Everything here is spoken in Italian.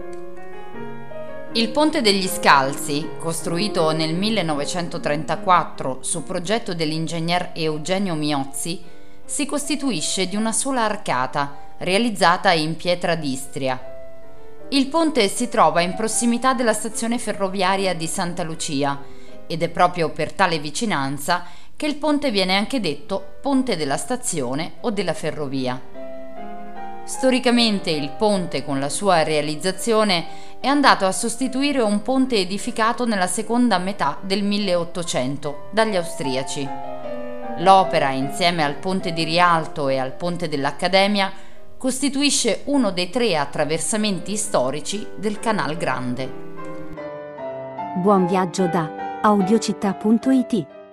Il Ponte degli Scalzi, costruito nel 1934 su progetto dell'ingegner Eugenio Miozzi, si costituisce di una sola arcata, realizzata in pietra d'Istria. Il ponte si trova in prossimità della stazione ferroviaria di Santa Lucia ed è proprio per tale vicinanza che il ponte viene anche detto Ponte della Stazione o della Ferrovia. Storicamente il ponte con la sua realizzazione è andato a sostituire un ponte edificato nella seconda metà del 1800 dagli austriaci. L'opera, insieme al ponte di Rialto e al ponte dell'Accademia, costituisce uno dei 3 attraversamenti storici del Canal Grande. Buon viaggio da audiocittà.it